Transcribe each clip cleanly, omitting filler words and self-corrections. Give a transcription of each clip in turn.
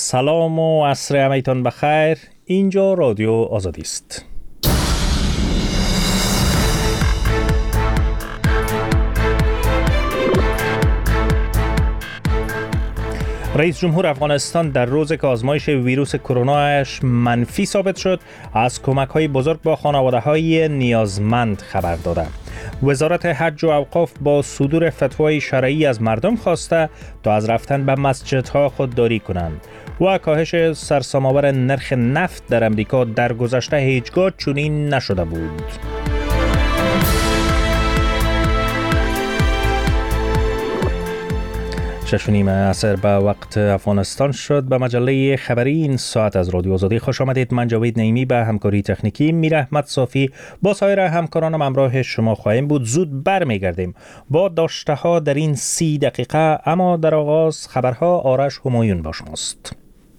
سلام و عصر همگیتان بخیر. اینجا رادیو آزادی است. رئیس جمهور افغانستان در روز که آزمایش ویروس کرونایش منفی ثابت شد، از کمک‌های بزرگ با خانواده‌های نیازمند خبر داده. وزارت حج و اوقاف با صدور فتوای شرعی از مردم خواسته تا از رفتن به مسجدها خودداری کنند و کاهش سرسام‌آور نرخ نفت در امریکا در گذشته هیچگاه چنین نشده بود. ششونیم عصر به وقت افغانستان شد. به مجله خبری این ساعت از رادیو آزادی خوش آمدید. من جاوید نعیمی به همکاری تکنیکی، میر احمد صافی با سایر همکارانم همراه شما خواهیم بود. زود برمیگردیم با داشته ها در این 30 دقیقه، اما در آغاز خبرها. آرش همایون با شماست.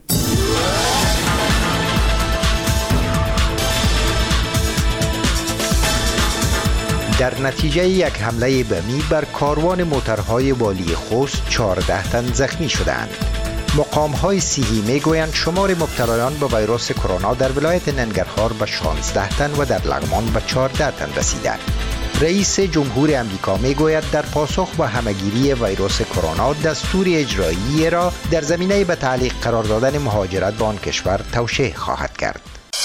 در نتیجه یک حمله بمی بر کاروان موترهای والی خوست 14 تن زخمی شدند. مقام‌های صحی می‌گویند شمار مبتلایان به ویروس کرونا در ولایت ننگرهار به 16 تن و در لغمان به 14 تن رسیده. رئیس جمهور امریکا می‌گوید در پاسخ به همه‌گیری ویروس کرونا دستور اجرایی را در زمینه به تعلیق قرار دادن مهاجرت به آن کشور توشیح خواهد کرد.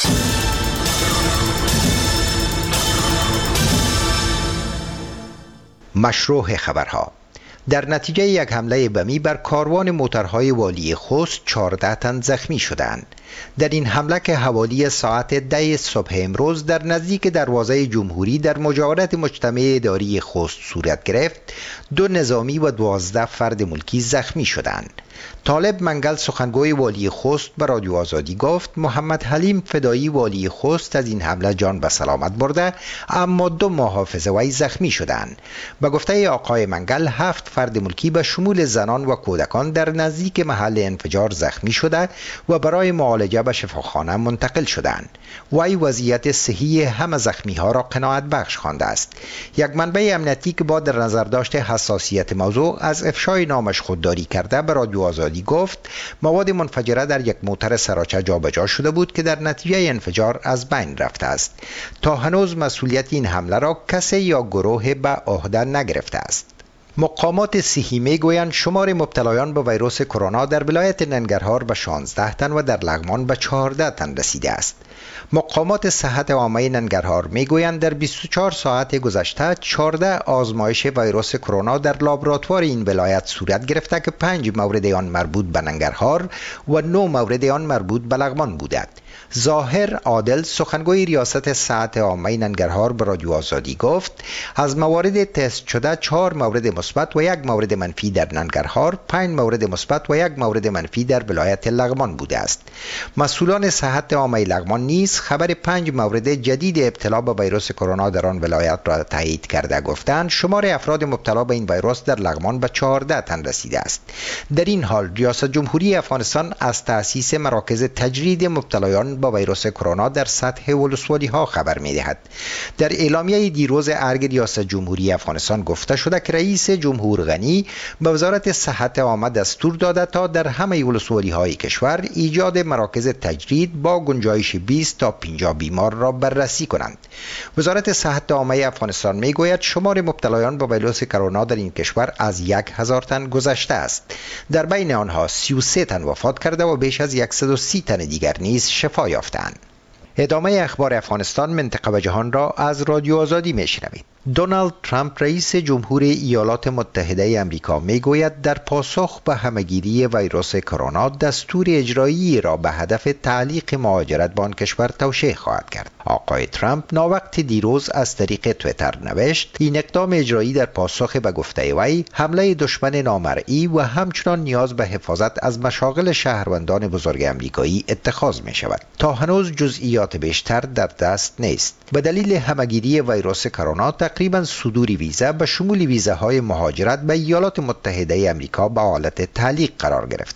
مشروع خبرها. در نتیجه یک حمله بمی بر کاروان موترهای والی خوست 14 تن زخمی شدند. در این حمله که حوالی ساعت 10 صبح امروز در نزدیک دروازه جمهوری در مجاورت مجتمع اداری خوست صورت گرفت، 2 نظامی و 12 فرد ملکی زخمی شدند. طالب منگل سخنگوی والی خوست به رادیو آزادی گفت محمد حلیم فدایی والی خوست از این حمله جان به سلامت برده، اما 2 محافظ وی زخمی شدند. به گفته آقای منگل 7 فرد ملکی به شمول زنان و کودکان در نزدیک محل انفجار زخمی شده و برای معالجه به شفاخانه منتقل شدند. وی وضعیت صحی همه زخمی ها را قناعت بخش خوانده است. یک منبع امنیتی که با در نظر داشت حساسیت موضوع از افشای نامش خودداری کرده به رادیو آزادی گفت مواد منفجره در یک موتر سراچه جابجا شده بود که در نتیجه انفجار از بین رفته است. تا هنوز مسئولیت این حمله را کسی یا گروه به عهده نگرفته است. مقامات صحی میگویند شمار مبتلایان به ویروس کرونا در ولایت ننگرهار به 16 تن و در لغمان به 14 تن رسیده است. مقامات صحت عامه ننگرهار میگویند در 24 ساعت گذشته 14 آزمایش ویروس کرونا در لابراتوار این ولایت صورت گرفته که 5 مورد آن مربوط به ننگرهار و 9 مورد آن مربوط به لغمان بودند. ظاهر عادل سخنگوی ریاست صحت عامه ننگرهار به رادیو آزادی گفت از موارد تست شده 4 مورد مثبت و 1 مورد منفی در ننگرهار، 5 مورد مثبت و 1 مورد منفی در ولایت لغمان بوده است. مسئولان صحت عامه لغمان نیز خبر 5 مورد جدید ابتلا به ویروس کرونا در آن ولایت را تایید کرده گفتند شمار افراد مبتلا به این ویروس در لغمان به 14 تن رسیده است. در این حال ریاست جمهوری افغانستان از تأسیس مراکز تجرید مبتلایان با ویروس کرونا در سطح ولسوالی ها خبر می دهد. در اعلامیه دیروز ارگ ریاست جمهوری افغانستان گفته شده که رئیس جمهور غنی به وزارت صحت عامه دستور داده تا در همه ولسوالی های کشور ایجاد مراکز تجرید با گنجایش 20 تا 50 بیمار را بررسی کنند. وزارت صحت عامه افغانستان می گوید شمار مبتلایان با ویروس کرونا در این کشور از 1000 تن گذشته است. در بین آنها 33 تن وفات کرده و بیش از 130 تن دیگر نیز شفا یافتند. ادامه اخبار افغانستان، منطقه و جهان را از رادیو آزادی میشنوید. دونالد ترامپ رئیس جمهور ایالات متحده آمریکا میگوید در پاسخ به همه‌گیری ویروس کرونا دستور اجرایی را به هدف تعلیق مهاجرت به آن کشور توشیح خواهد کرد. آقای ترامپ ناوقت دیروز از طریق توییتر نوشت این اقدام اجرایی در پاسخ به گفته وی حمله دشمن نامرئی و همچنان نیاز به حفاظت از مشاغل شهروندان بزرگ آمریکایی اتخاذ می شود. تا هنوز جزئیات بیشتر در دست نیست. به دلیل همه‌گیری ویروس کرونا تقریبا صدور ویزا به شمول ویزاهای مهاجرت به ایالات متحده آمریکا به حالت تعلیق قرار گرفته است.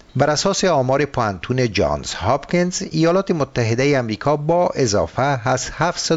بر اساس آمار پوانتون جانز هاپکینز، ایالات متحده آمریکا با اضافه از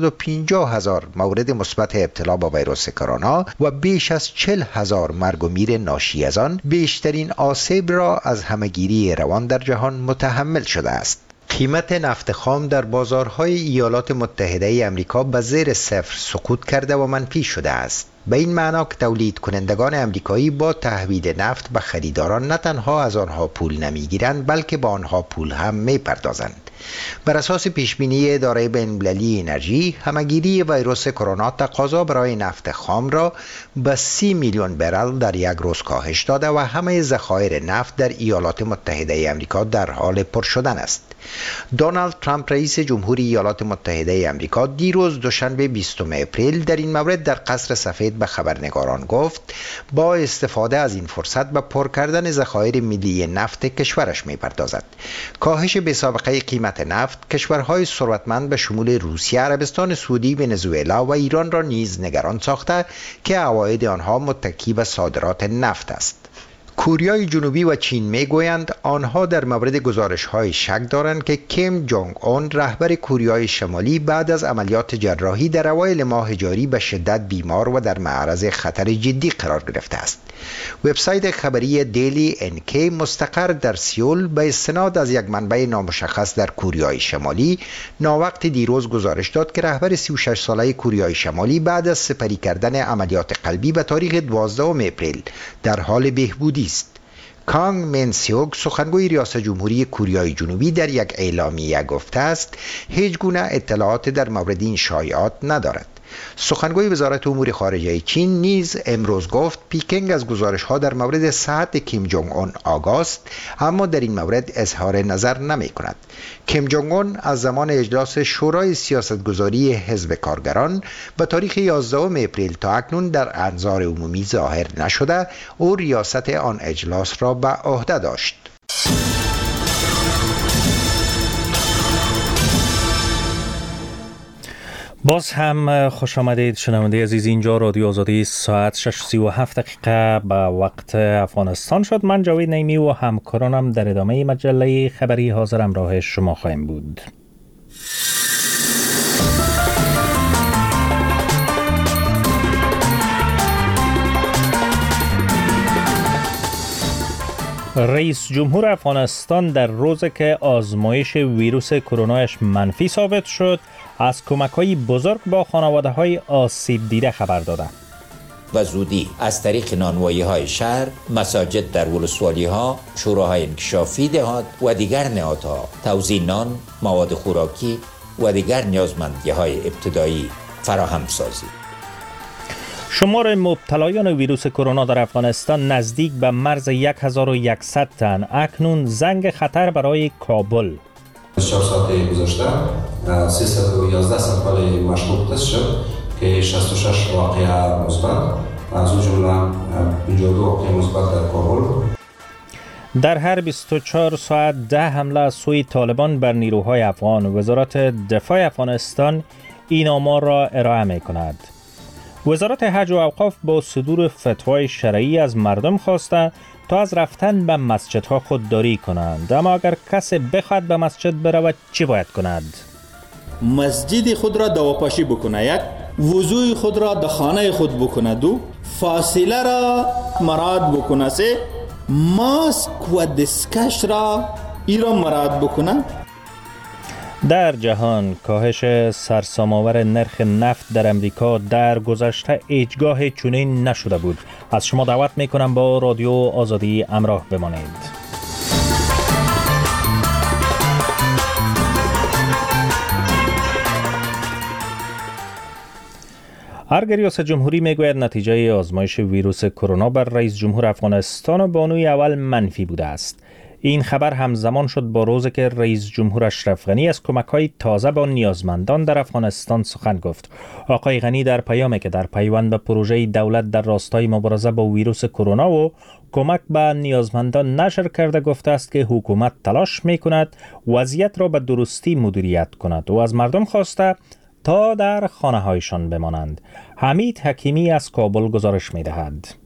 750,000 مورد مثبت ابتلا با ویروس کرونا و بیش از 40,000 مرگ و میر ناشی از آن، بیشترین آسیب را از همهگیری روان در جهان متحمل شده است. قیمت نفت خام در بازارهای ایالات متحده آمریکا به زیر صفر سقوط کرده و منفی شده است. به این معنا که تولید کنندگان آمریکایی با تحویل نفت به خریداران نه تنها از آنها پول نمیگیرند، بلکه با آنها پول هم میپردازند. بر اساس پیشبینی اداره بین‌المللی انرژی، همهگیری ویروس کرونا تقاضا برای نفت خام را به 30 میلیون برل در یک روز کاهش داده و همه ذخایر نفت در ایالات متحده آمریکا در حال پر شدن است. دونالد ترامپ رئیس جمهوری ایالات متحده آمریکا دیروز دوشنبه 20 اپریل در این مورد در قصر سفید به خبرنگاران گفت با استفاده از این فرصت به پر کردن ذخایر ملی نفت کشورش می‌پردازد. کاهش بی‌سابقه قیمت نفت کشورهای ثروتمند به شمول روسیه، عربستان سعودی، ونزوئلا و ایران را نیز نگران ساخته که عواید آنها متکی به صادرات نفت است. کوریای جنوبی و چین میگویند آنها در مورد گزارش‌های شک دارند که کیم جونگ اون رهبر کوریای شمالی بعد از عملیات جراحی در اوایل ماه جاری به شدت بیمار و در معرض خطر جدی قرار گرفته است. وبسایت خبری دیلی NK مستقر در سئول به استناد از یک منبع نامشخص در کوریای شمالی ناوقت دیروز گزارش داد که رهبر 36 ساله کوریای شمالی بعد از سپری کردن عملیات قلبی به تاریخ 12 اپریل در حال بهبودی است. کانگ من سیوگ، سخنگوی ریاست جمهوری کوریای جنوبی، در یک اعلامیه گفته است هیچ گونه اطلاعات در مورد این شایعات ندارد. سخنگوی وزارت امور خارجه چین نیز امروز گفت پیکنگ از گزارش‌ها در مورد صحت کیم جونگ اون آگاه است، اما در این مورد اظهار نظر نمی‌کند. کیم جونگ اون از زمان اجلاس شورای سیاستگذاری حزب کارگران به تاریخ 11 اپریل تا اکنون در انظار عمومی ظاهر نشده، او ریاست آن اجلاس را به عهده داشت. باز هم خوش آمدید شنونده عزیز. اینجا رادیو آزادی، ساعت 6:37 دقیقه به وقت افغانستان شد. من جاوید نیمی و همکارانم در ادامه مجله خبری حاضرم راه شما خواهیم بود. رئیس جمهور افغانستان در روزی که آزمایش ویروس کرونایش منفی ثابت شد، از کمک‌های بزرگ با خانواده‌های آسیب دیده خبر داده. و زودی از طریق نانوایی‌های شهر، مساجد در ولسوالی‌ها، شوراهای انکشافی دهات و دیگر نهادها توزیع نان، مواد خوراکی و دیگر نیازمندی‌های ابتدایی فراهم سازی. شمار مبتلایان ویروس کرونا در افغانستان نزدیک به مرز 1100 تن. اکنون زنگ خطر برای کابل. 24 ساعت گذشته 311 سمپل مشکوک تست شد که 66 واقعه مثبت، از اون جمله 52 واقعه مثبت در کابل. در هر 24 ساعت 10 حمله از سوی طالبان بر نیروهای افغان. وزارت دفاع افغانستان این آمار را ارائه می کند. وزارت حج و اوقاف با صدور فتوای شرعی از مردم خواسته تا از رفتن به مسجدها خودداری کنند. اما اگر کسی بخواد به مسجد برود چی باید کند؟ مسجد خود را دواپاشی بکنه، یک وضوی خود را در خانه خود بکنه، دو فاصله را مراعات بکنه، سه ماسک و دستکش را مراعات بکنه. در جهان کاهش سرسام‌آور نرخ نفت در امریکا در گذشته هیچگاه چنین نشده بود. از شما دعوت میکنم با رادیو آزادی همراه بمانید. ارگ ریاست جمهوری میگوید نتیجه آزمایش ویروس کرونا بر رئیس جمهور افغانستان و بانوی اول منفی بوده است. این خبر همزمان شد با روزی که رئیس جمهور اشرف غنی از کمک‌های تازه با نیازمندان در افغانستان سخن گفت. آقای غنی در پیامی که در پیوند به پروژه دولت در راستای مبارزه با ویروس کرونا و کمک به نیازمندان نشر کرده گفته است که حکومت تلاش می‌کند وضعیت را به درستی مدیریت کند و از مردم خواسته تا در خانه‌هایشان بمانند. حمید حکیمی از کابل گزارش می‌دهد.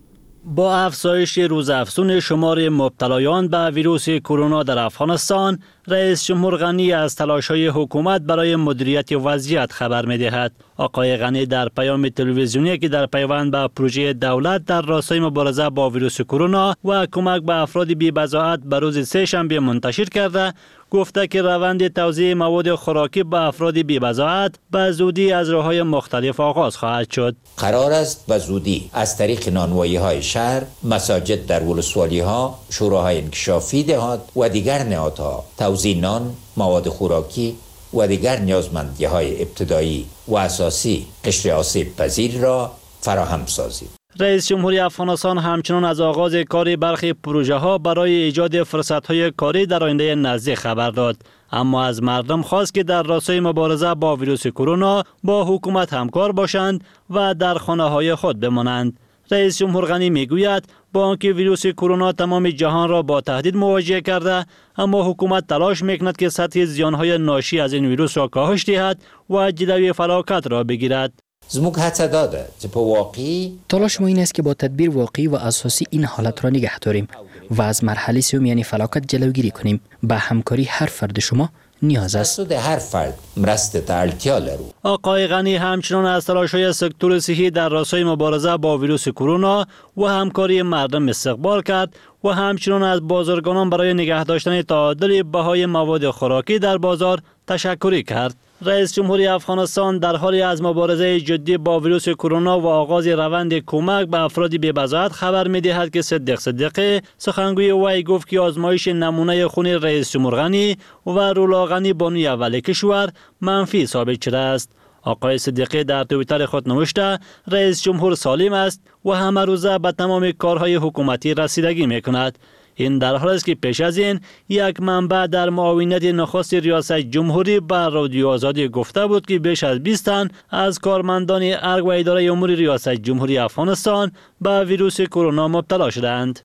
با افزایش روزافزون شمار مبتلایان به ویروس کرونا در افغانستان، رئیس جمهور غنی از تلاش‌های حکومت برای مدیریت وضعیت خبر می‌دهد. آقای غنی در پیام تلویزیونی که در پیوند به پروژه دولت در راستای مبارزه با ویروس کرونا و کمک به افراد بی‌بضاعت به روز سه‌شنبه منتشر کرده، گفته که روند توزیع مواد خوراکی به افراد بی‌بضاعت به زودی از راه‌های مختلف آغاز خواهد شد. قرار است به زودی از طریق نانوایی‌های شهر، مساجد در ولسوالی‌ها، شوراهای انکشافی دهات و دیگر نهادها توزیع نان، مواد خوراکی و دیگر نیازمندی‌های ابتدایی و اساسی قشر آسیب پذیر را فراهم سازید. رئیس جمهوری افغانستان همچنان از آغاز کار برخی پروژه ها برای ایجاد فرصت های کاری در آینده نزدیک خبر داد، اما از مردم خواست که در راستای مبارزه با ویروس کرونا با حکومت همکار باشند و در خانه های خود بمانند. رئیس جمهور غنی میگوید با آنکه ویروس کرونا تمام جهان را با تهدید مواجه کرده، اما حکومت تلاش میکند که سطح زیانهای ناشی از این ویروس را کاهش دهد و جلوی فلاکت را بگیرد. زموږ هڅه داده چې په واقعي تلاش ما این است که با تدبیر واقعی و اساسی این حالت را نگه داریم و از مرحله سوم یعنی فلاکت جلوگیری کنیم. به همکاری هر فرد شما نیاز است. هر فرد مرسته ته اړتیا لرو. آقای غنی همچنان از تلاش‌های سکتور صحی در راستای مبارزه با ویروس کرونا و همکاری مردم استقبال کرد و همچنان از بازرگانان برای نگه داشتن تعادل بهای مواد خوراکی در بازار تشکر کرد. رئیس جمهوری افغانستان در حالی از مبارزه جدی با ویروس کرونا و آغاز روند کمک به افراد بی‌بضاعت خبر می‌دهد که صدیق صدیقی سخنگوی وی گفت که آزمایش نمونه خون رئیس جمهور غنی و رولا غنی بانوی اول کشور منفی ثابت شده است. آقای صدیقی در توییتر خود نوشته رئیس جمهور سالم است و همه روزه به تمام کارهای حکومتی رسیدگی می‌کند. این در حالی است که پیش از این یک منبع در معاونیت نخست ریاست جمهوری به رادیو آزادی گفته بود که بیش از 20 تن از کارمندان ارگ و اداره امور ریاست جمهوری افغانستان به ویروس کرونا مبتلا شدند.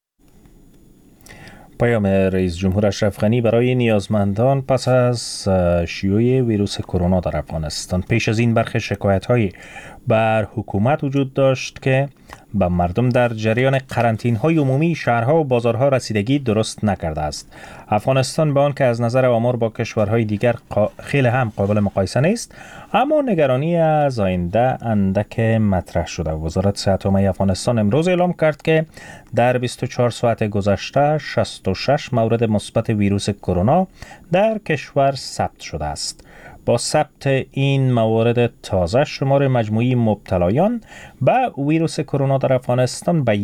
پیام رئیس جمهور اشرف غنی برای نیازمندان پس از شیوع ویروس کرونا در افغانستان. پیش از این برخی شکایت‌های بر حکومت وجود داشت که به مردم در جریان قرنطینه‌های عمومی شهرها و بازارها رسیدگی درست نکرده است. افغانستان به آن که از نظر آمار با کشورهای دیگر خیلی هم قابل مقایسه نیست، اما نگرانی از آینده اندک مطرح شده. وزارت صحت عامه افغانستان امروز اعلام کرد که در 24 ساعت گذشته 66 مورد مثبت ویروس کرونا در کشور ثبت شده است. با ثبت این موارد تازه شمار مجموعی مبتلایان به ویروس کرونا در افغانستان به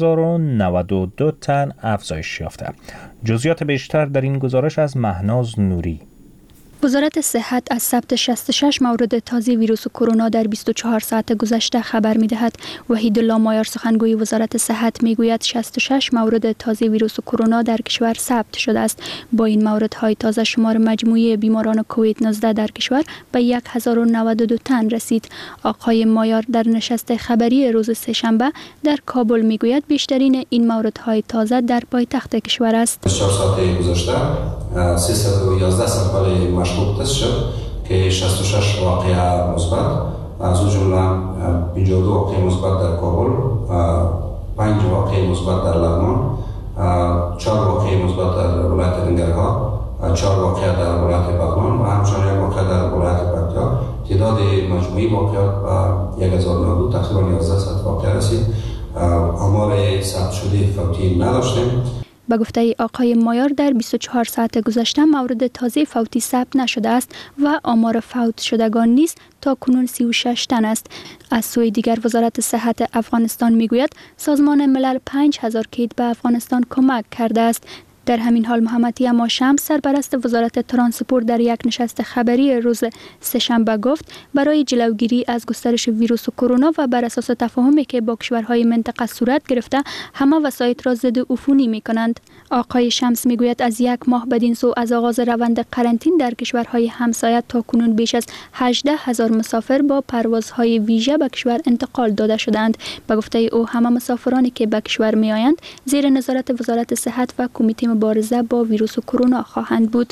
1092 تن افزایش یافته. جزئیات بیشتر در این گزارش از مهناز نوری. وزارت صحت از ثبت 66 مورد تازه ویروس کرونا در 24 ساعت گذشته خبر می‌دهد. وحید الله مایار سخنگوی وزارت صحت میگوید 66 مورد تازه ویروس کرونا در کشور ثبت شده است. با این موردهای تازه شمار مجموعی بیماران کووید 19 در کشور به 1092 تن رسید. آقای مایار در نشست خبری روز سه‌شنبه در کابل میگوید بیشترین این موردهای تازه در پایتخت کشور است. 24 ساعت گذشته 311 سامپل مشکوک تست شد که 66 واقعه مثبت، از اون جمله 52 واقعه مثبت در کابل، 5 واقعه مثبت در لغمان، 4 واقعه مثبت در ولایت ننگرهار، 4 واقعه در ولایت بغلان و همچنین 1 واقعه در ولایت پکتیا. تعداد مجموعی واقعات به 1092 تقریبا 11 صد واقعه رسید. آمار ثبت شده فوتی نداشتیم. به گفته آقای مایار در 24 ساعت گذشته مورد تازه فوتی ثبت نشده است و آمار فوت شدگان نیز تا کنون 36 تن است. از سوی دیگر وزارت صحت افغانستان میگوید سازمان ملل 5000 کیت به افغانستان کمک کرده است. در همین حال محمد اما شمس سرپرست وزارت ترانسپورت در یک نشست خبری روز سه‌شنبه گفت برای جلوگیری از گسترش ویروس کرونا و بر اساس تفاهمی که با کشورهای منطقه صورت گرفته همه وسایط را ضد عفونی می‌کنند. آقای شمس میگوید از 1 ماه بدین سو از آغاز روند قرنطین در کشورهای همسایه تا کنون بیش از 18,000 مسافر با پروازهای ویژه به کشور انتقال داده شدند. به گفته او همه مسافرانی که به کشور میآیند زیر نظارت وزارت صحت و کمیته مبارزه با ویروس کرونا خواهند بود.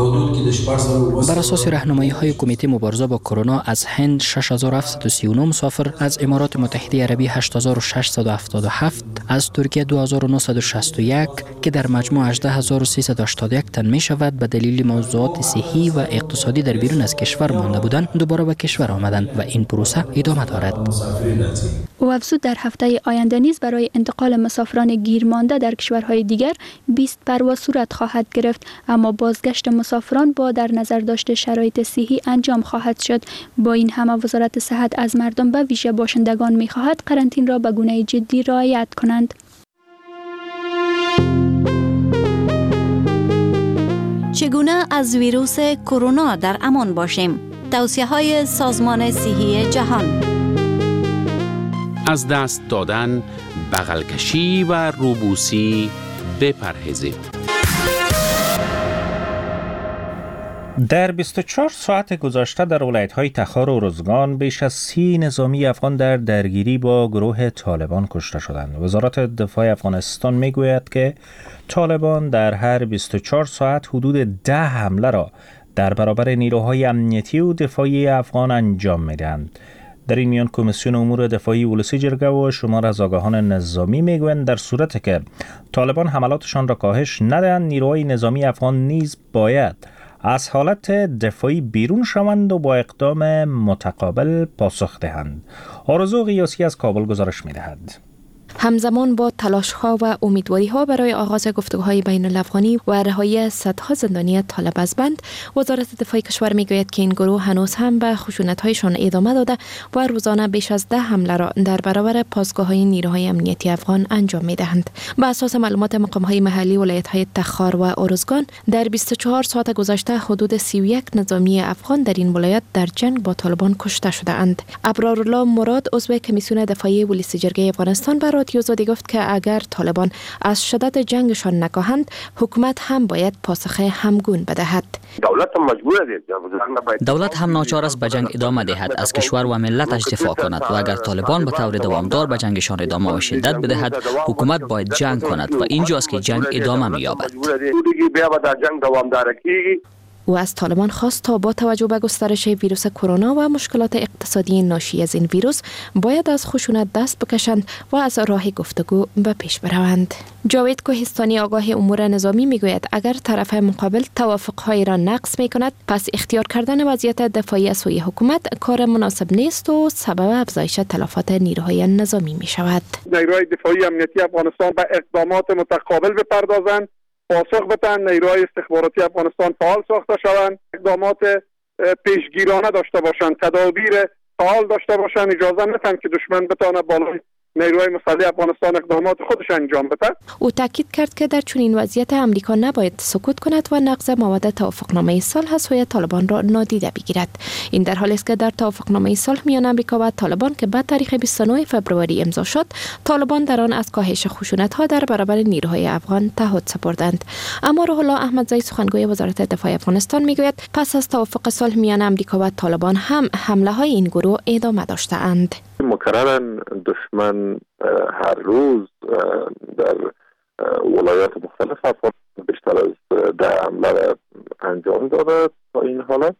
بر اساس راهنمایی‌های کمیته مبارزه با کرونا از هند 6739 مسافر، از امارات متحده عربی 8677، از ترکیه 2961 که در مجموع 18381 تن می شود به دلیل موضوعات صحی و اقتصادی در بیرون از کشور مانده بودند دوباره به کشور آمدند و این پروسه ادامه دارد. او افزود در هفته آینده نیز برای انتقال مسافران گیر مانده در کشورهای دیگر 20 پرواز صورت خواهد گرفت، اما بازگشت مسافران با در نظر داشت شرایط صحی انجام خواهد شد. با این همه وزارت صحت از مردم به ویژه باشندگان می‌خواهد قرنطینه را به گونه جدی رعایت کنند. چگونه از ویروس کرونا در امان باشیم؟ توصیه‌های سازمان صحی جهان. از دست دادن، بغل کشی و روبوسی بپرهیزید. در 24 ساعت گذشته در ولایت‌های تخار و ارزگان بیش از 30 نظامی افغان در درگیری با گروه طالبان کشته شدند. وزارت دفاع افغانستان میگوید که طالبان در هر 24 ساعت حدود 10 حمله را در برابر نیروهای امنیتی و دفاعی افغان انجام میدهند. در این میان کمیسیون امور دفاعی ولسی جرگه و شمار از آگاهان نظامی میگویند در صورتی که طالبان حملاتشان را کاهش ندهند نیروهای نظامی افغان نیز باید از حالت دفاعی بیرون شوند و با اقدام متقابل پاسخ دهند. آرزو قیاسی از کابل گزارش می‌دهد. همزمان با تلاش‌ها و امیدواری‌ها برای آغاز گفتگوهای بین الافغانی و رهایی صدها زندانی طالب از بند، وزارت دفاع کشور می‌گوید که این گروه هنوز هم به خشونت‌هایشان ادامه داده و روزانه بیش از 10 حمله را در برابر پاسگاه‌های نیروهای امنیتی افغان انجام می‌دهند. بر اساس معلومات مقام‌های محلی ولایت‌های تخار و ارزگان، در 24 ساعت گذشته حدود 31 نظامی افغان در این ولایت در جنگ با طالبان کشته شده‌اند. ابرارالله مراد عضو کمیسیون دفاعی ولسی جرگه افغانستان برای رادیو زادی گفت که اگر طالبان از شدت جنگشان نکاهند، حکومت هم باید پاسخ همگون بدهد. دولت هم ناچار است به جنگ ادامه دهد، از کشور و ملتش دفاع کند و اگر طالبان به طور دوامدار به جنگشان ادامه و شدت بدهد، حکومت باید جنگ کند و اینجاست که جنگ ادامه می‌یابد. او از طالبان خواست تا با توجه به گسترش ویروس کرونا و مشکلات اقتصادی ناشی از این ویروس باید از خشونت دست بکشند و از راه گفتگو به پیش بروند. جاوید کوهستانی آگاه امور نظامی میگوید اگر طرف مقابل توافق‌های را نقض می‌کند، پس اختیار کردن وضعیت دفاعی از سوی حکومت کار مناسب نیست و سبب افزایش تلفات نیروهای نظامی می‌شود. نیروهای دفاعی امنیتی افغانستان به اقدامات متقابل بپردازند، پاسخ بدن، نیروهای استخباراتی افغانستان فعال ساخته شوند، اقدامات پیشگیرانه داشته باشند، تدابیر فعال داشته باشند، اجازه ندهند که دشمن بتونه بالای نیروهای مسلح افغانستان اقدامات خودش انجام بده. او تاکید کرد که در چنین وضعیت امریکا نباید سکوت کند و نقض مواد توافقنامه صلح از سوی طالبان را نادیده بگیرد. این در حالی است که در توافقنامه صلح میان امریکا و طالبان که به تاریخ 29 فوریه امضا شد، طالبان در آن از کاهش خشونت‌ها در برابر نیروهای افغان تعهد سپردند. اما روح الله احمدزی سخنگوی وزارت دفاع افغانستان میگوید پس از توافق صلح میان امریکا و طالبان هم حمله‌های این گروه ادامه داشته‌اند. مکررن دشمن هر روز در ولایات مختلف افغانستان بیشتر از 10 حمله انجام داده تا این حالت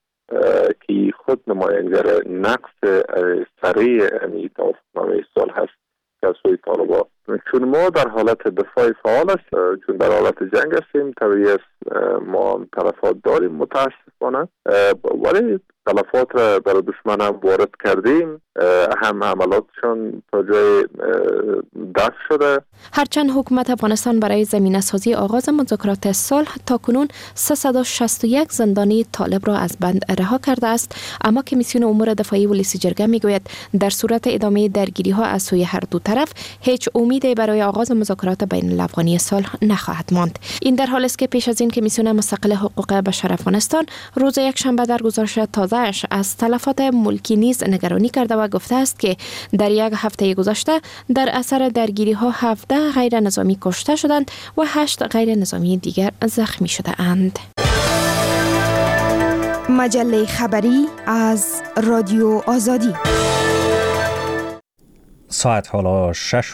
که خود نمایانگر نقص سریع این توافقنامه صلح هست که از سوی طالبان. چون ما در حالت دفاع فعال است، چون در حالت جنگ هستیم، طبیعی است ما تلفات داریم متاسفانه، ولی تلفات را برای دشمن هم وارد کردیم، هم عملاتشان تا جای دست شده. هرچند حکومت افغانستان برای زمینه سازی آغاز مذاکرات صلح تاکنون 361 زندانی طالب را از بند رها کرده است، اما کمیسیون امور دفاعی ولسی جرگه میگوید در صورت ادامه درگیری ها از سوی هر دو طرف هیچ امیدی برای آغاز مذاکرات بین الافغانی صلح نخواهد ماند. این در حالی است که پیش از این کمیسیون مستقل حقوق بشر افغانستان روز یکشنبه در گزارش تازه‌اش از تلفات ملکی نیز نگرانی کرده و گفته است که در یک هفته گذشته در اثر درگیری ها 17 غیر نظامی کشته شدند و 8 غیر نظامی دیگر زخمی شده اند. مجله خبری از رادیو آزادی. ساعت حالا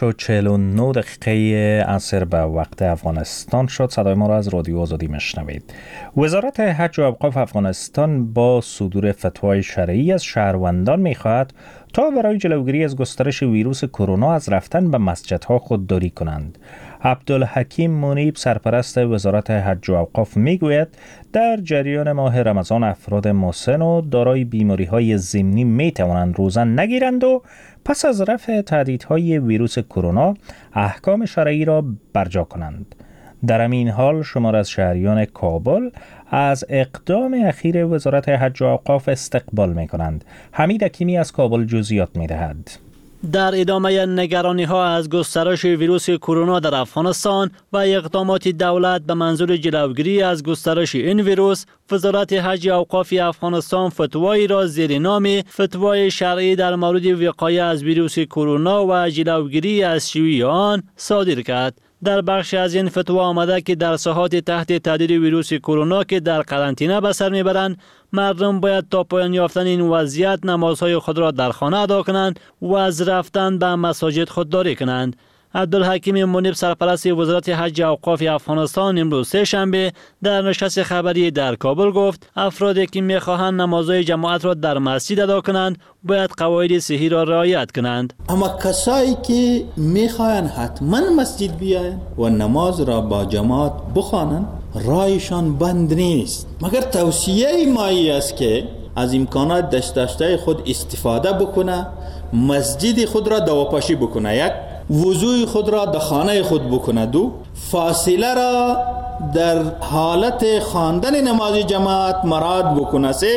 6:49 عصر به وقت افغانستان شد. صدای ما را از رادیو آزادی میشنوید. وزارت حج و اوقاف افغانستان با صدور فتوای شرعی از شهروندان میخواهد تا برای جلوگیری از گسترش ویروس کرونا از رفتن به مسجدها خودداری کنند. عبدالحکیم منیب سرپرست وزارت حج و اوقاف میگوید در جریان ماه رمضان افراد مسن و دارای بیماری‌های ضمنی میتوانند روزه نگیرند و پس از رفع تهدیدهای ویروس کرونا احکام شرعی را برجا کنند. در همین حال شمار از شهریان کابل از اقدام اخیر وزارت حج و اوقاف استقبال می‌کنند. حمید حکیمی از کابل جزئیات می‌دهد. در ادامه نگرانی ها از گسترش ویروس کرونا در افغانستان و اقدامات دولت به منظور جلوگیری از گسترش این ویروس، وزارت حج و اوقاف افغانستان فتوایی را زیر نام فتوای شرعی در مورد وقایه از ویروس کرونا و جلوگیری از شیوع آن صادر کرد. در بخش از این فتوا آمده که در ساحات تحت تهدید ویروس کرونا که در قرنطینه به سر میبرند، مردم باید تا پایان یافتن این وضعیت نمازهای خود را در خانه ادا کنند و از رفتن به مساجد خودداری کنند. عبدالحکیم منیب سرپرست وزارت حج و اوقاف افغانستان امروز سه شنبه در نشست خبری در کابل گفت افرادی که میخواهند نمازهای جماعت را در مسجد ادا کنند باید قواعد صحی را رعایت کنند. اما کسایی که میخواهند حتما مسجد بیاین و نماز را با جماعت بخوانند رایشان بند نیست، مگر توصیه مایی است که از امکانات داشته خود استفاده بکنه، مسجد خود را دواپاشی بکنه، یک وضوی خود را در خانه خود بکنه، دو فاصله را در حالت خواندن نماز جماعت مراعات بکنه، سه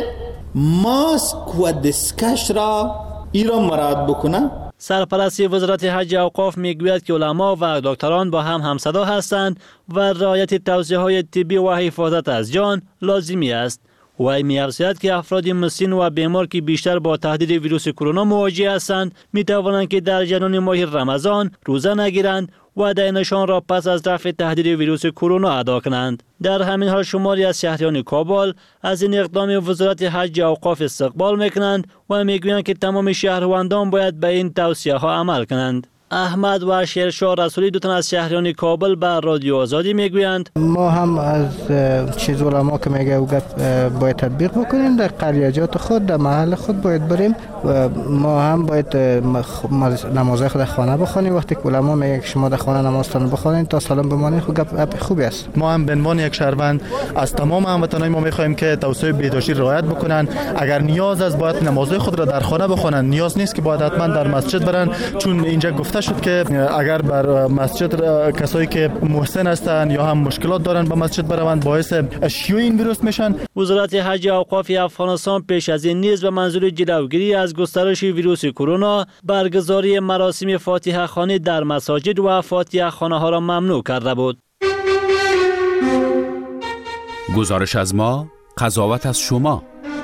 ماسک و دستکش را مراعات بکنه. سرپرست وزارت حج و اوقاف میگوید که علما و دکتران با هم همصدا هستند و رعایت توصیه‌های طبی و حفاظت از جان لازمی است. و می‌افزاید که افراد مسن و بیمار که بیشتر با تهدید ویروس کرونا مواجه هستند می‌توانند که در جریان ماه رمضان روزه نگیرند و دینشان را پس از رفع تهدید ویروس کرونا ادا کنند. در همین حال شماری از شهریان کابل از این اقدام وزارت حج و اوقاف استقبال می‌کنند و می‌گویند که تمام شهروندان باید به این توصیه‌ها عمل کنند. احمد و شیرشاه رسولی دو تن از شهریان کابل به رادیو آزادی میگویند ما هم از چیز علما که میگه باید تطبیق بکنیم، در قریجات خود در محل خود باید بریم و ما هم باید نمازهای خود در خانه بخوانیم. وقتی که علما میگه که شما در خانه نمازتان بخوانید تا سالم بمانید خود گپ خوبی است. ما هم به عنوان یک شهروند از تمام هموطنان ما میخوایم که توصیه بهداشتی رعایت بکنن. اگر نیاز است باید نمازهای خود را در خانه بخوانند، نیاز نیست که باید حتما در مسجد برن، چون اینجا گفته شد که اگر بر مسجد کسایی که محسن هستند یا هم مشکلات دارن به مسجد بروند باعث شیوع این ویروس میشن. وزارت حج و اوقاف افغانستان پیش از این نیز به منظور جلوگیری از گسترش ویروس کرونا برگزاری مراسم فاتحه خوانی در مساجد و فاتحه خانه ها را ممنوع کرده بود. گزارش از ما، قضاوت از شما.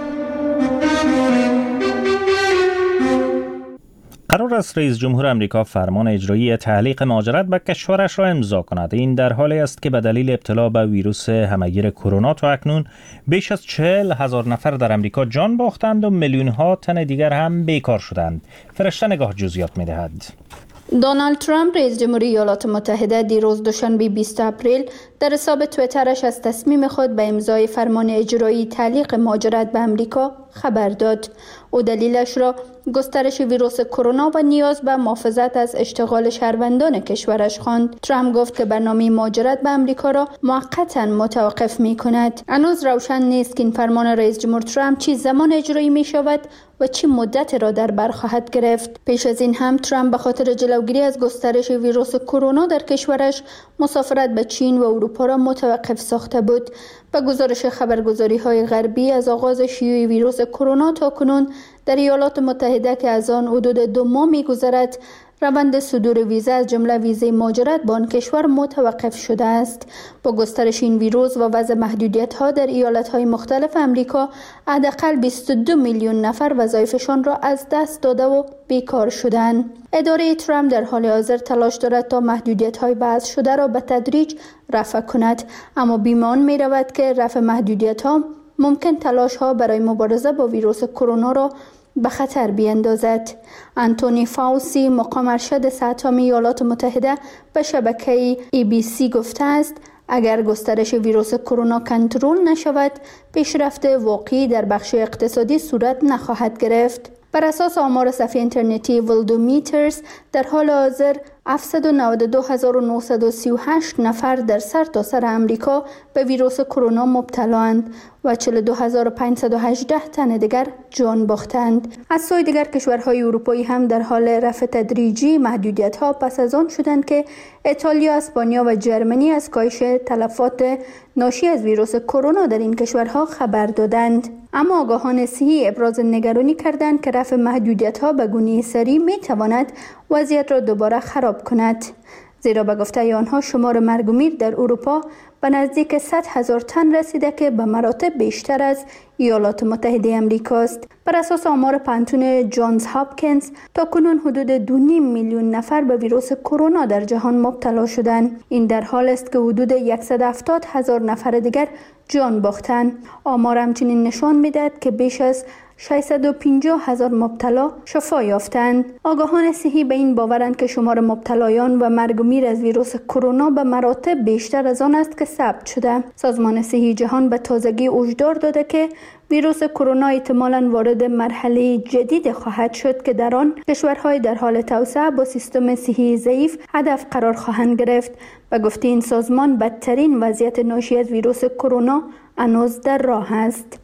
قرار است رئیس جمهور امریکا فرمان اجرایی تعلیق مهاجرت به کشورش را امضا کند. این در حالی است که به دلیل ابتلا به ویروس همهگیر کرونا تا اکنون بیش از 40,000 نفر در امریکا جان باختند و میلیون‌ها تن دیگر هم بیکار شدند. فرشته نگاه جزئیات می‌دهد. دونالد ترامپ رئیس جمهوری ایالات متحده دیروز دوشنبه 20 اپریل در حساب توییترش از تصمیم خود به امضای فرمان اجرایی تعلیق مهاجرت به امریکا خبر داد. او دلیلش را گسترش ویروس کرونا و نیاز به محافظت از اشتغال شهروندان کشورش خواند. ترامپ گفت که برنامه مهاجرت به امریکا را موقتا متوقف می کند. هنوز روشن نیست که این فرمان رئیس جمهور ترامپ چه زمان اجرایی می شود و چه مدت را در بر خواهد گرفت. پیش از این هم ترامپ به خاطر جلوگیری از گسترش ویروس کرونا در کشورش مسافرت به چین و اروپا را متوقف ساخته بود. به گزارش خبرگزاری‌های غربی از آغاز شیوع ویروس کرونا تا کنون در ایالات متحده که از آن حدود 2 ماه می‌گذرد، روند صدور ویزا از جمله ویزای مهاجرت به آن کشور متوقف شده است. با گسترش این ویروس و وضع محدودیت‌ها در ایالت‌های مختلف امریکا، حداقل 22 میلیون نفر وظایفشان را از دست داده و بیکار شدند. اداره ترامپ در حال حاضر تلاش دارد تا محدودیت‌های وضع شده را به تدریج رفع کند، اما بیمان می‌رود که رفع محدودیت‌ها ممکن تلاش‌ها برای مبارزه با ویروس کرونا را به خطر بیندازد. آنتونی فاوسی مقام ارشد صحت عامه ایالات متحده به شبکه ABC گفته است اگر گسترش ویروس کرونا کنترل نشود، پیشرفت واقعی در بخش اقتصادی صورت نخواهد گرفت. بر اساس آمار صفحه اینترنتی ولدومیترز در حال حاضر 792,938 نفر در سرتاسر امریکا به ویروس کرونا مبتلااند و 42,518 تن دیگر جان باختند. از سوی دیگر کشورهای اروپایی هم در حال رفع تدریجی محدودیت‌ها پس از آن شدند که ایتالیا، اسپانیا و جرمنی از کاهش تلفات ناشی از ویروس کرونا در این کشورها خبر دادند. اما آگاهان صحی ابراز نگرانی کردند که رفع محدودیت‌ها به گونه سریع می‌تواند وضعیت را دوباره خراب کند، زیرا به گفته آنها شمار مرگ و میر در اروپا به نزدیک 100,000 تن رسیده که به مراتب بیشتر از ایالات متحده امریکا است. بر اساس آمار پانتون جانز هاپکینز تا کنون حدود 2.5 میلیون نفر به ویروس کرونا در جهان مبتلا شدند. این در حال است که حدود 170,000 نفر دیگر جان باختند. آمار همچنین نشان می‌دهد که بیش از 650,000 مبتلا شفا یافتند. آگاهان صحی به این باورند که شمار مبتلایان و مرگ و میر از ویروس کرونا به مراتب بیشتر از آن است که ثبت شده. سازمان صحی جهان به تازگی هشدار داده که ویروس کرونا احتمالاً وارد مرحله جدید خواهد شد که در آن کشورهای در حال توسعه با سیستم صحی ضعیف هدف قرار خواهند گرفت. به گفته این سازمان بدترین وضعیت ناشی از ویروس کرونا هنوز در راه است.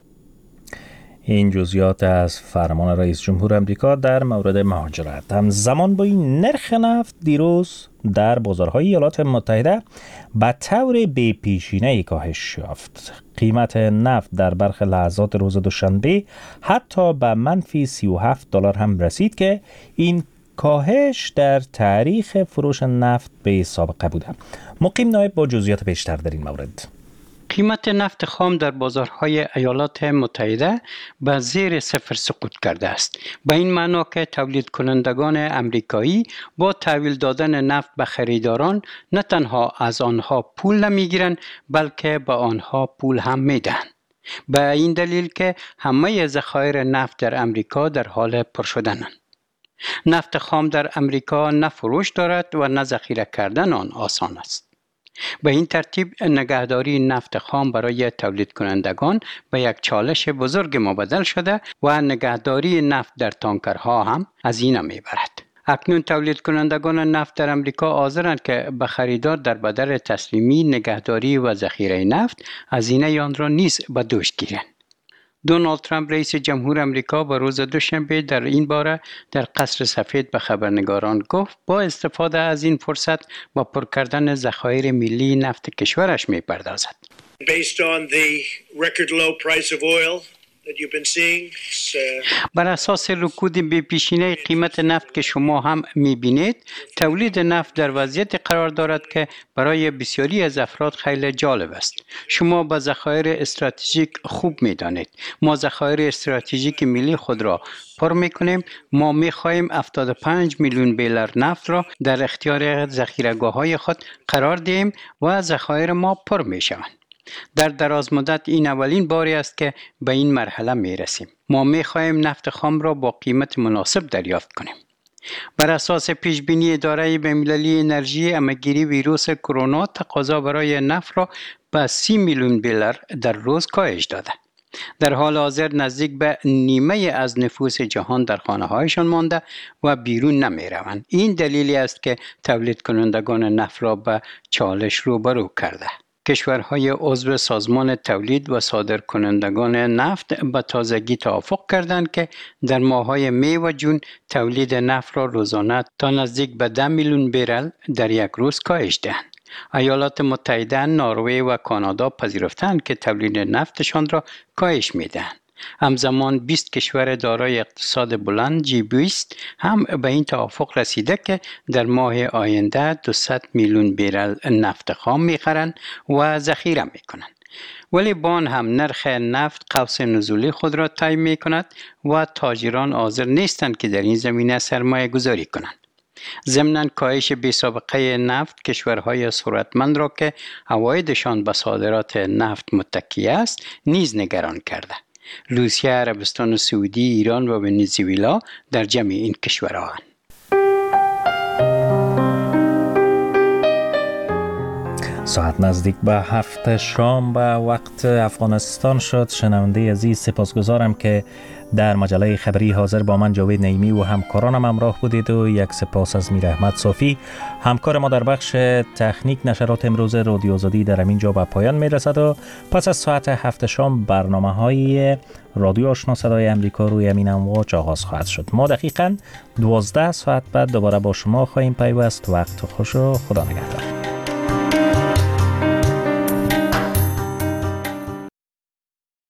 این جزئیات از فرمان رئیس جمهور آمریکا در مورد مهاجرت. همزمان با این نرخ نفت دیروز در بازارهای ایالات متحده به طور بی‌پیشینه‌ای کاهش یافت. قیمت نفت در برخی لحظات روز دوشنبه حتی به منفی $37 هم رسید که این کاهش در تاریخ فروش نفت به سابقه بوده. مقیم نایب با جزئیات بیشتر در این مورد. قیمت نفت خام در بازارهای ایالات متحده به زیر صفر سقوط کرده است. به این معنا که تولید کنندگان امریکایی با تحویل دادن نفت به خریداران نه تنها از آنها پول نمیگیرند بلکه به آنها پول هم میدهند. به این دلیل که همه ذخایر نفت در امریکا در حال پر شدنند. نفت خام در امریکا نه فروش دارد و نه ذخیره کردن آن آسان است. به این ترتیب نگهداری نفت خام برای تولید کنندگان به یک چالش بزرگ مبدل شده و نگهداری نفت در تانکرها هم هزینه میبرد. اکنون تولید کنندگان نفت در امریکا حاضرند که به خریدار در بدل تسلیمی، نگهداری و ذخیره نفت هزینه آن را نیز به دوش گیرند. دونالد ترامپ رئیس جمهور آمریکا به روز دوشنبه در این باره در قصر سفید به خبرنگاران گفت با استفاده از این فرصت و پر کردن ذخایر ملی نفت کشورش می‌پردازد. Based on the record low price of oil that you've been seeing, بر اساس رکود بی‌پیشینه قیمت نفت که شما هم می‌بینید، تولید نفت در وضعیت قرار دارد که برای بسیاری از افراد خیلی جالب است. شما با ذخایر استراتژیک خوب می‌دانید. ما ذخایر استراتژیک ملی خود را پر می‌کنیم. ما می‌خواهیم 75 میلیون بیرل نفت را در اختیار ذخیره‌گاه‌های خود قرار دهیم و ذخایر ما پر می‌شوند. در دراز مدت این اولین باری است که به این مرحله می رسیم. ما می خواهیم نفت خام را با قیمت مناسب دریافت کنیم. بر اساس پیش بینی اداره بین‌المللی انرژی، همه‌گیری ویروس کرونا تقاضا برای نفت را به 30 میلیون بیرل در روز کاهش داده. در حال حاضر نزدیک به نیمه از نفوس جهان در خانه‌هایشان مانده و بیرون نمی‌روند. این دلیلی است که تولید کنندگان نفت را به چالش روبرو کرده. کشورهای عضو سازمان تولید و صادرکنندگان نفت به تازگی توافق کردند که در ماه‌های می و جون تولید نفت را روزانه تا نزدیک به 10 میلیون بیرل در یک روز کاهش دهند. ایالات متحده، نروژ و کانادا پذیرفتند که تولید نفتشان را کاهش می‌دهند. همزمان 20 کشور دارای اقتصاد بلند G20 هم به این توافق رسیده که در ماه آینده 200 میلیون بیرل نفت خام می‌خرند و ذخیره می‌کنند. ولی با آن هم نرخ نفت قوس نزولی خود را طی می‌کند و تاجران حاضر نیستند که در این زمینه سرمایه گذاری کنند. ضمناً کاهش بی‌سابقه نفت کشورهای ثروتمند را که عوایدشان به صادرات نفت متکی است نیز نگران کرده. روسیه، عربستان سعودی، ایران و ونزوئلا در جمع این کشورها. ساعت نزدیک به 7 شام به وقت افغانستان شد. شنونده عزیز سپاسگزارم که در مجله خبری حاضر با من جاوید نعیمی و همکارانم همراه بودید و یک سپاس از میر احمد صافی همکار ما در بخش تکنیک. نشرات امروز رادیو آزادی در همین جا به پایان میرسد و پس از ساعت 7 شام برنامه های رادیو آشنا صدای امریکا روی همین امواج آغاز خواهد شد. ما دقیقاً 12 ساعت بعد دوباره با شما خواهیم پیوست. وقت خوش و خدا نگهدار.